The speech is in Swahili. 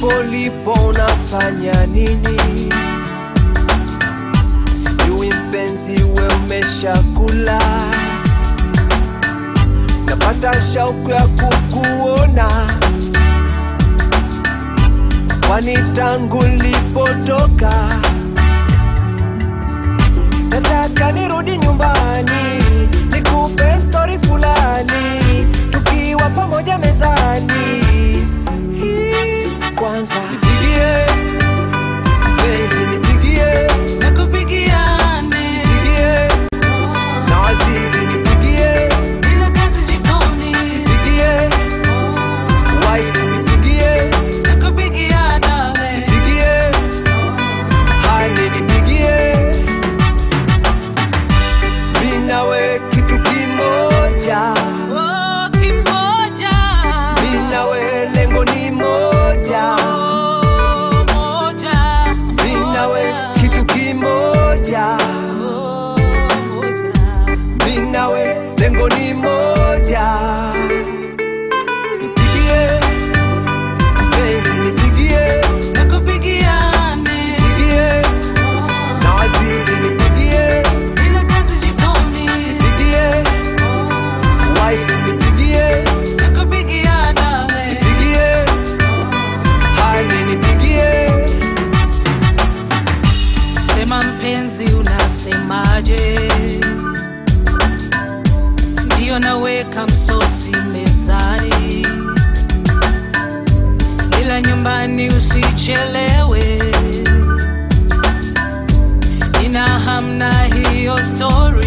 hapo lipo unafanya nini? Sijui mpenzi we umeshakula, napata shauku ya kukuona, kwani tangu lipotoka nataka nirudi nyumbani, nikupe story fulani, tukiwa pamoja mezani. Kwanza nipigie, penzi nipigie, nakupigiane, nipigie, na wazizi nipigie, bila kazi jikoni, nipigie, wife nipigie, nakupigia dale, nipigie, hani nipigie. Mina we kitu kimoja, oh kimoja, mina we lengo ni moja, oh moja, mina we kitu kimoja, oh moja, mina we lengo ni moja. Nipigie, penzi nipigie, nakupigiane, nipigie, na wazizi nipigie, bila kazi jikoni, nipigie, wife nipigie, nakupigia dale, nipigie, hani nipigie. sema mpenzi unasemaje? Ndio naweka msosi mezani, ila nyumbani usichelewe, nina hamna hiyo story.